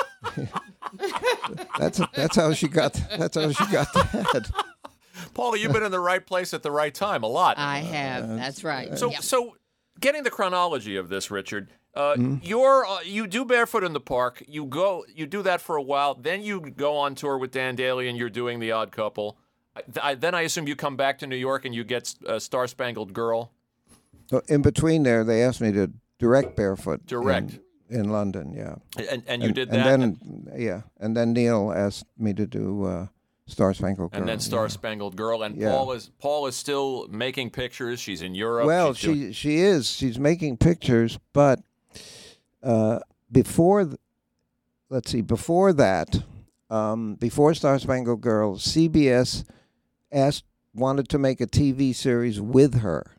that's how she got that. Paula, you've been in the right place at the right time a lot. I have. That's right. So, getting the chronology of this, Richard, you do Barefoot in the Park. You do that for a while. Then you go on tour with Dan Daly, and you're doing The Odd Couple. Then I assume you come back to New York and you get Star Spangled Girl. In between there, they asked me to direct Barefoot. Direct. In London, yeah. And you did that? And then Neil asked me to do Star Spangled Girl. And then Star Spangled Girl. And Paul is still making pictures. She's in Europe. Well, she is. She's making pictures, but before that, before Star Spangled Girl, CBS wanted to make a TV series with her.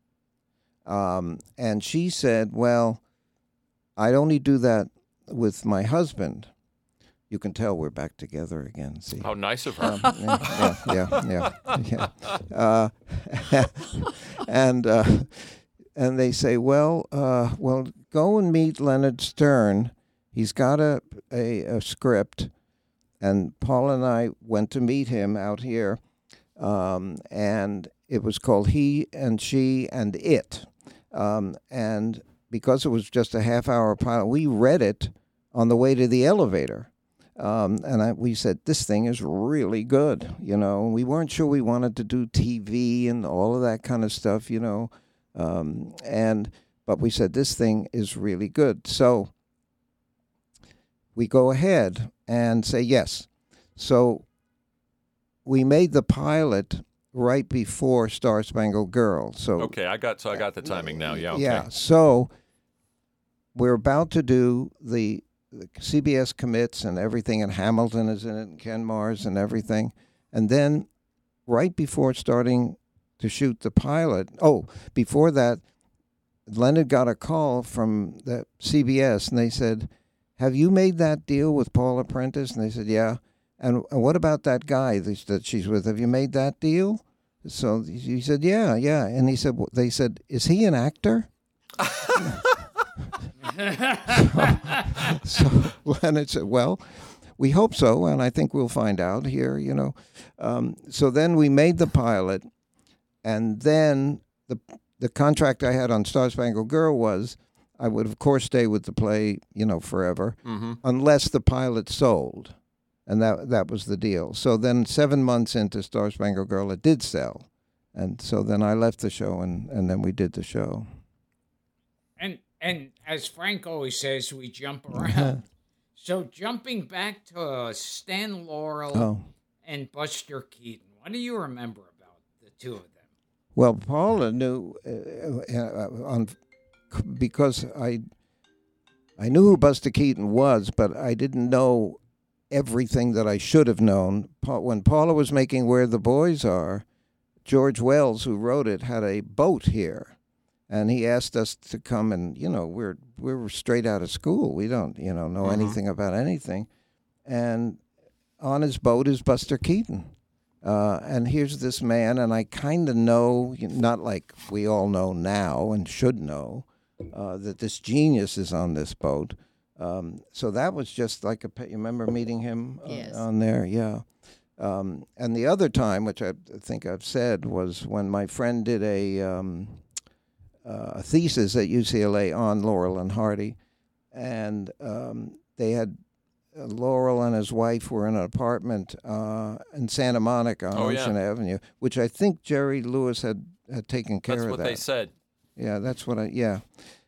And she said, well, I'd only do that with my husband. You can tell we're back together again. See how nice of her. Yeah. And they say, well, go and meet Leonard Stern. He's got a script, and Paul and I went to meet him out here, and it was called He and She and It, and because it was just a half-hour pilot, we read it on the way to the elevator. We said, this thing is really good, you know. We weren't sure we wanted to do TV and all of that kind of stuff, you know. But we said, this thing is really good. So we go ahead and say yes. So we made the pilot right before Star Spangled Girl. So okay, I got the timing now. Yeah. Okay. Yeah. So we're about to do the CBS commits and everything, and Hamilton is in it, and Ken Mars and everything. And then right before starting to shoot the pilot, before that, Leonard got a call from the CBS, and they said, have you made that deal with Paula Prentice? And they said, yeah. And what about that guy that she's with? Have you made that deal? So he said, yeah. And they said, is he an actor? So Leonard said, well, we hope so, and I think we'll find out here, you know. So then we made the pilot, and then the contract I had on Star Spangled Girl was I would, of course, stay with the play, you know, forever, unless the pilot sold, and that was the deal. So then 7 months into Star Spangled Girl, it did sell, and so then I left the show, and then we did the show. And as Frank always says, we jump around. So jumping back to Stan Laurel and Buster Keaton, what do you remember about the two of them? Well, Paula knew, because I knew who Buster Keaton was, but I didn't know everything that I should have known. When Paula was making Where the Boys Are, George Wells, who wrote it, had a boat here. And he asked us to come, and, you know, we're straight out of school. We don't, you know anything about anything. And on his boat is Buster Keaton. And here's this man, and I kind of know, not like we all know now and should know, that this genius is on this boat. So that was just like you remember meeting him on there? Yeah. And the other time, which I think I've said, was when my friend did a thesis at UCLA on Laurel and Hardy, and they had Laurel and his wife were in an apartment in Santa Monica on Ocean Avenue, which I think Jerry Lewis had taken care of. That's what they said. Yeah, that's what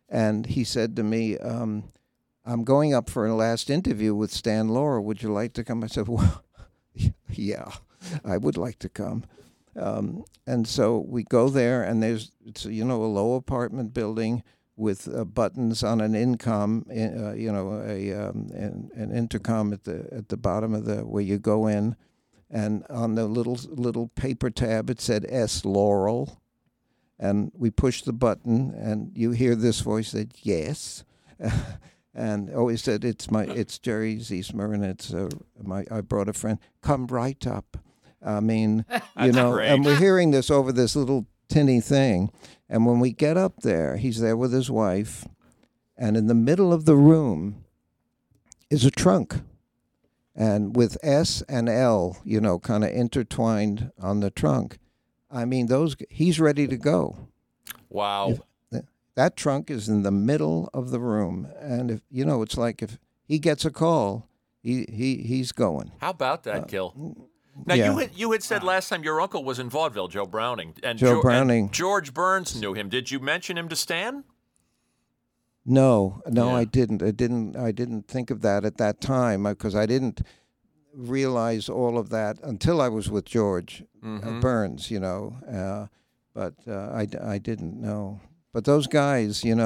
And he said to me, I'm going up for a last interview with Stan Laurel. Would you like to come? I said, well, yeah, I would like to come. And so we go there, and it's a low apartment building with buttons on an intercom, an intercom at the bottom of where you go in, and on the little paper tab it said S. Laurel, and we push the button, and you hear this voice that yes. And he said, it's Jerry Ziesmer, and I brought a friend. Come right up. I mean, great. And we're hearing this over this little tinny thing. And when we get up there, he's there with his wife, and in the middle of the room is a trunk, and with S and L, kind of intertwined on the trunk. I mean, he's ready to go. Wow. That trunk is in the middle of the room, and it's like if he gets a call, he's going. How about that, Gil? Now, you had said last time your uncle was in vaudeville, Joe Browning. And Joe Browning. And George Burns knew him. Did you mention him to Stan? No, I didn't. I didn't think of that at that time because I didn't realize all of that until I was with George Burns, but I didn't know. But those guys, 3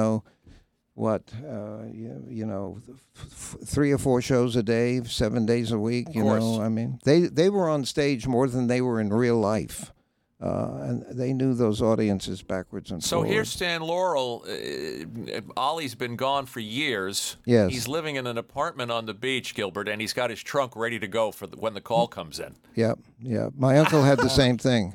or 4 shows a day, 7 days a week, I mean, they were on stage more than they were in real life. And they knew those audiences backwards and forwards. So here's Stan Laurel. Ollie's been gone for years. Yes. He's living in an apartment on the beach, Gilbert, and he's got his trunk ready to go for when the call comes in. Yeah. My uncle had the same thing.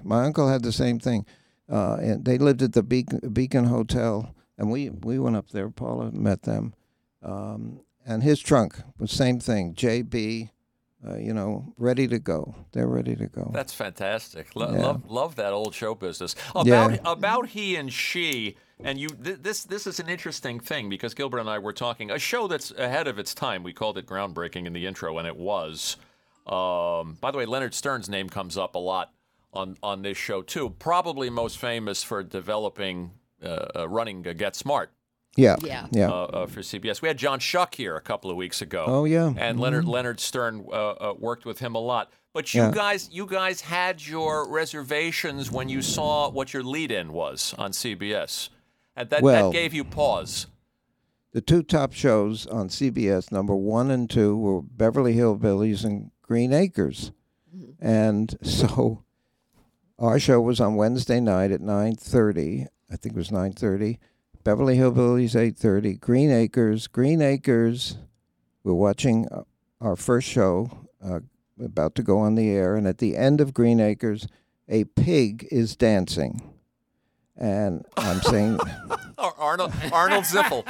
And they lived at the Beacon Hotel, and we went up there. Paula met them. And his trunk was same thing, JB. Ready to go. They're ready to go. That's fantastic. Love that old show business. About he and she, and you. This is an interesting thing because Gilbert and I were talking a show that's ahead of its time. We called it groundbreaking in the intro, and it was. By the way, Leonard Stern's name comes up a lot on this show too. Probably most famous for developing, running Get Smart. Yeah. For CBS. We had John Schuck here a couple of weeks ago. Oh, yeah. And Leonard Stern worked with him a lot. But you guys had your reservations when you saw what your lead-in was on CBS. And that gave you pause. The 2 top shows on CBS, number 1 and 2, were Beverly Hillbillies and Green Acres. And so our show was on Wednesday night at 9:30. I think it was 9:30. Beverly Hillbillies, 8:30. Green Acres, we're watching our first show, about to go on the air, and at the end of Green Acres, a pig is dancing. And I'm saying... Arnold Ziffel.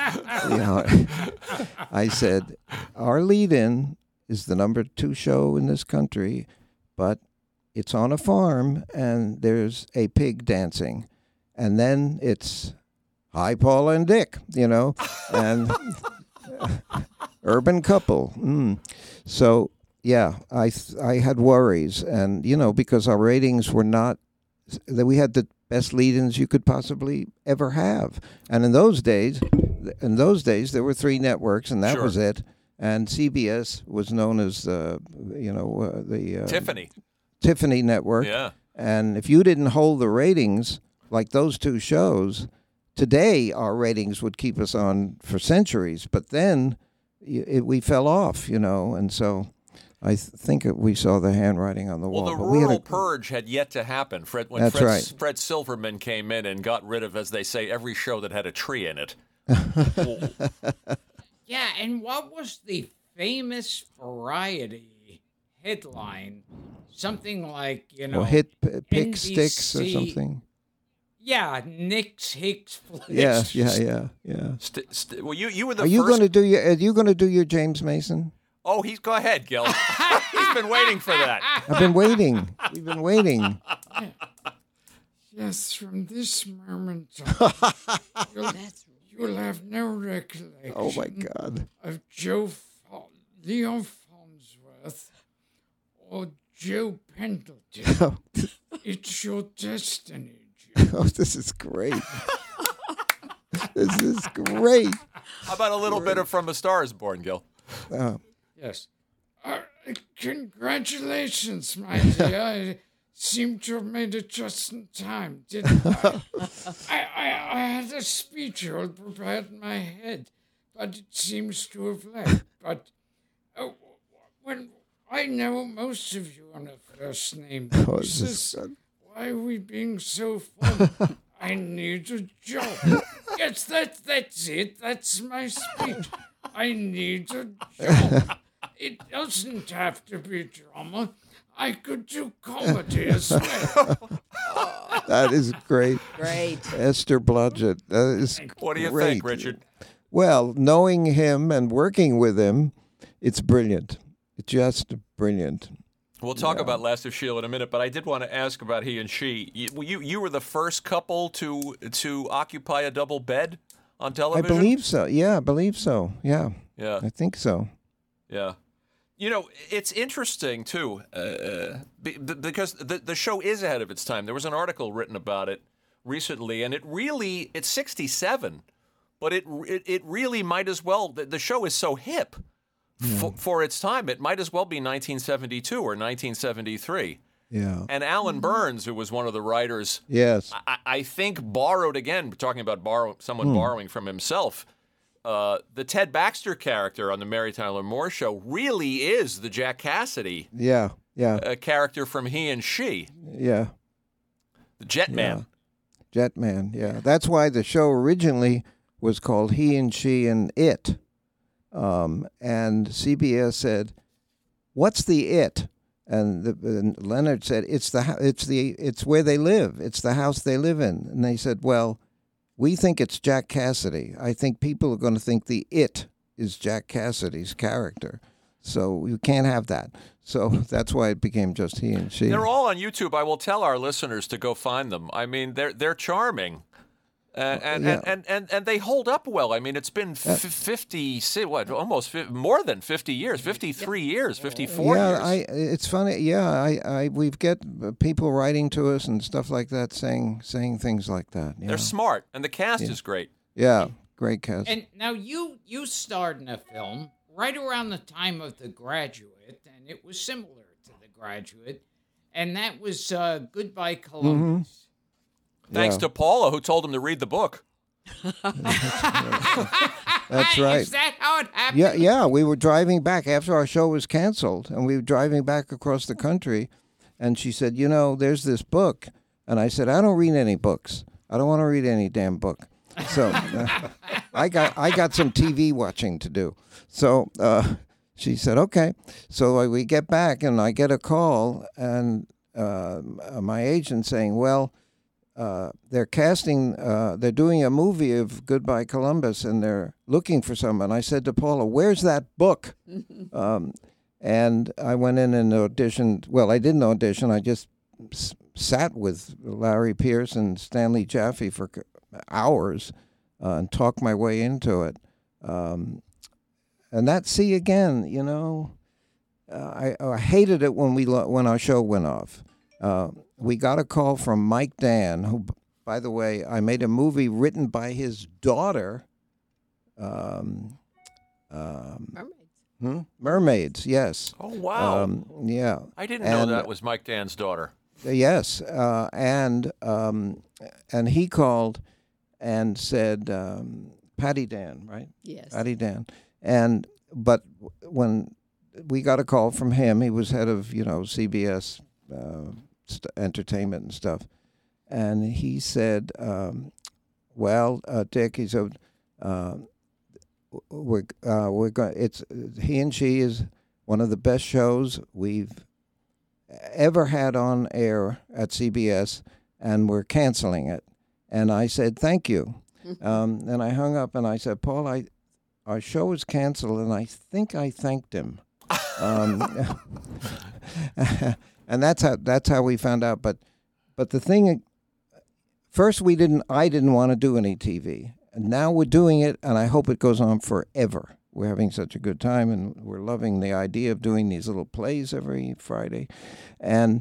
I said, our lead-in is the number 2 show in this country, but it's on a farm, and there's a pig dancing. And then it's... Hi, Paula and Dick, and urban couple. So, yeah, I had worries, and, because our ratings were not, that we had the best lead-ins you could possibly ever have. And in those days, there were 3 networks, and that was it. And CBS was known as, the Tiffany Network. Yeah. And if you didn't hold the ratings like those 2 shows... Today, our ratings would keep us on for centuries, but then we fell off, and so I think we saw the handwriting on the wall. Well, the rural purge had yet to happen. Fred Silverman came in and got rid of, as they say, every show that had a tree in it. Yeah, and what was the famous variety headline? Something like, hit pick sticks or something. Yeah, Nick's Hicks Flicks. Yeah. Well, you were the first. Are you going to do your James Mason? Oh, go ahead, Gil. He's been waiting for that. I've been waiting. We've been waiting. Yes, from this moment on, you'll have no recollection. Oh my God. Of Leo Farnsworth or Joe Pendleton. It's your destiny. Oh, this is great. This is great. How about a little bit of From a Star is Born, Gil? Yes. Congratulations, my dear. I seem to have made it just in time, didn't I? I had a speech all prepared in my head, but it seems to have left. But when I know most of you on a first name basis, why are we being so fun? I need a job. Yes, that's it. That's my speech. I need a job. It doesn't have to be drama. I could do comedy as well. That is great. Great. Esther Blodgett. That is What do you great. think, Richard? Well, knowing him and working with him, it's brilliant. It's just brilliant. We'll talk about Last of Sheila in a minute, but I did want to ask about he and she. You were the first couple to occupy a double bed on I television? believe so. Yeah, I believe so. Yeah. Yeah. I think so. Yeah. You know, it's interesting, too, because the show is ahead of its time. There was an article written about it recently, and it's 67, but it really might as well, the show is so hip for its time, it might as well be 1972 or 1973. Yeah. And Alan Burns, who was one of the writers, Yes. I think borrowed, again, we're talking about someone borrowing from himself, the Ted Baxter character on the Mary Tyler Moore Show really is the Jack Cassidy Yeah. character from He and She, Yeah. the Jetman. Jetman, yeah. That's why the show originally was called He and She and It. And CBS said, "What's the it?" And Leonard said, "It's where they live. It's the house they live in." And they said, "Well, we think it's Jack Cassidy. I think people are going to think the it is Jack Cassidy's character. So you can't have that." So that's why it became just He and She. They're all on YouTube. I will tell our listeners to go find them. I mean, they're charming. And they hold up well. I mean, it's been 50, more than 50 years, 53 years, 54 years. Yeah, it's funny. Yeah, we've got people writing to us and stuff like that, saying things like that. Yeah. They're smart, and the cast is great. Yeah, great cast. And now you starred in a film right around the time of The Graduate, and it was similar to The Graduate, and that was Goodbye Columbus. Thanks to Paula, who told him to read the book. That's right. Is that how it happened? Yeah. We were driving back after our show was canceled, and we were driving back across the country, and she said, "There's this book," and I said, "I don't read any books. I don't want to read any damn book." So I got some TV watching to do. So she said, "Okay." So we get back, and I get a call, and my agent saying, "Well, they're doing a movie of Goodbye Columbus, and they're looking for someone." I said to Paula, "Where's that book?" And I went in and auditioned. Well, I didn't audition. I just sat with Larry Pierce and Stanley Jaffe for hours and talked my way into it. And that, see, again, I hated it when our show went off. We got a call from Mike Dan, who, by the way, I made a movie written by his daughter. Mermaids. Mermaids, yes. Oh, wow. Yeah. I didn't know that was Mike Dan's daughter. Yes. And he called and said, Patty Dan, right? Yes. Patty Dan. But when we got a call from him, he was head of, CBS entertainment and stuff, and he said, Dick, he said, we're going. It's He and She is one of the best shows we've ever had on air at CBS, and we're canceling it. And I said, thank you. And I hung up, and I said, Paul, our show is canceled, and I think I thanked him. And that's how we found out. But the thing, first I didn't want to do any TV, and now we're doing it, and I hope it goes on forever. We're having such a good time, and we're loving the idea of doing these little plays every Friday.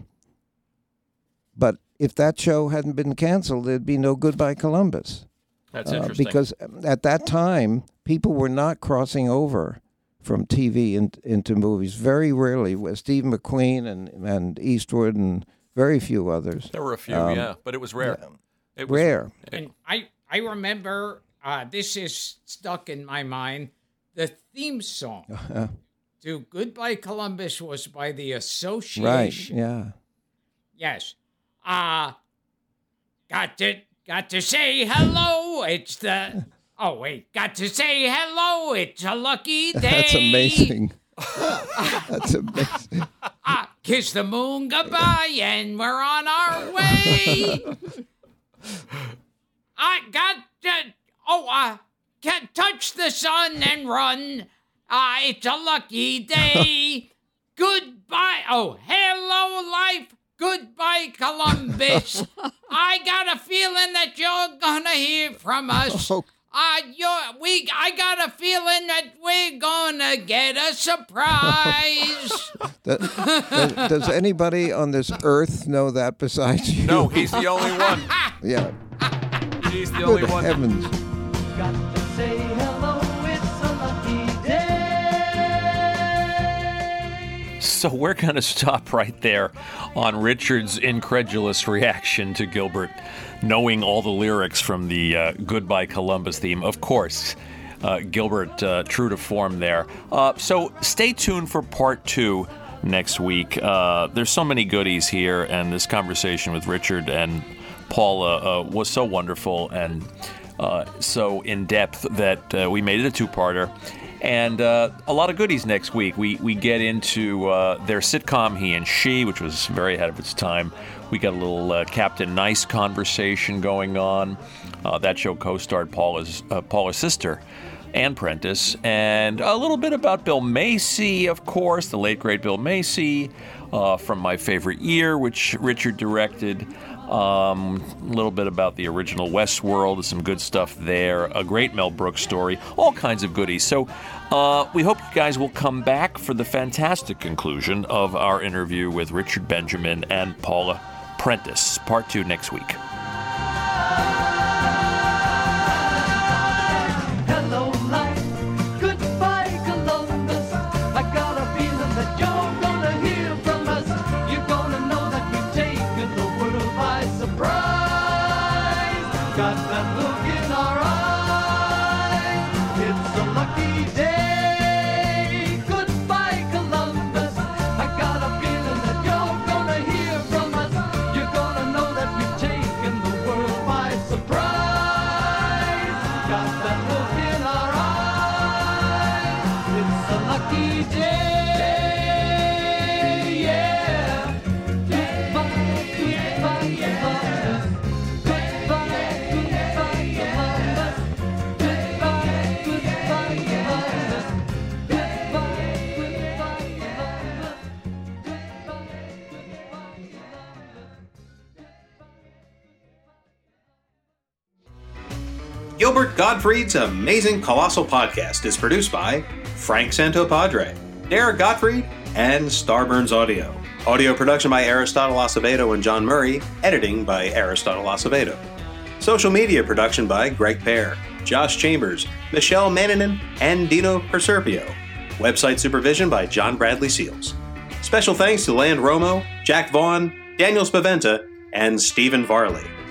But if that show hadn't been canceled, there'd be no Goodbye Columbus. That's interesting. Because at that time, people were not crossing over from TV into movies. Very rarely. With Steve McQueen and Eastwood and very few others. There were a few, but it was rare. It was rare. And I remember, this is stuck in my mind, the theme song to Goodbye Columbus was by the Association. Right, yeah. Yes. Got to say hello. It's the... Oh, wait. Got to say hello. It's a lucky day. That's amazing. That's amazing. Kiss the moon goodbye and we're on our way. I got to... can't touch the sun and run. It's a lucky day. Goodbye. Oh, hello, life. Goodbye, Columbus. I got a feeling that you're gonna hear from us. I got a feeling that we're gonna get a surprise. Does anybody on this earth know that besides you? No, he's the only one. Yeah. He's the only one. Heavens. Got to say hello, it's a lucky day. So we're going to stop right there on Richard's incredulous reaction to Gilbert knowing all the lyrics from the Goodbye Columbus theme. Of course, Gilbert, true to form there. So stay tuned for part 2 next week. There's so many goodies here, and this conversation with Richard and Paula was so wonderful and so in-depth that we made it a 2-parter. And a lot of goodies next week. We get into their sitcom, He and She, which was very ahead of its time. We got a little Captain Nice conversation going on. That show co-starred Paula's sister, Ann Prentice. And a little bit about Bill Macy, of course, the late, great Bill Macy, from My Favorite Year, which Richard directed. A little bit about the original Westworld, some good stuff there, a great Mel Brooks story, all kinds of goodies. So we hope you guys will come back for the fantastic conclusion of our interview with Richard Benjamin and Paula Prentice. Part 2 next week. Hello, life. Goodbye, Columbus. I got a feeling that you're gonna hear from us. You're gonna know that we've taken the world by surprise. Got that look in our eyes. It's a lucky day. Goodbye, Columbus. I got a feeling that you're gonna hear from us. You're gonna know that we've taken the world by surprise. Got that look in our eyes. It's a lucky day. Yeah. Goodbye, goodbye, Columbus. Goodbye, goodbye, Columbus. Goodbye, goodbye, Columbus. Goodbye, goodbye, Columbus. Gilbert Gottfried's Amazing Colossal Podcast is produced by Frank Santopadre, Derek Gottfried, and Starburns Audio. Audio production by Aristotle Acevedo and John Murray. Editing by Aristotle Acevedo. Social media production by Greg Pear, Josh Chambers, Michelle Mannanen, and Dino Perserpio. Website supervision by John Bradley Seals. Special thanks to Land Romo, Jack Vaughn, Daniel Spaventa, and Stephen Varley.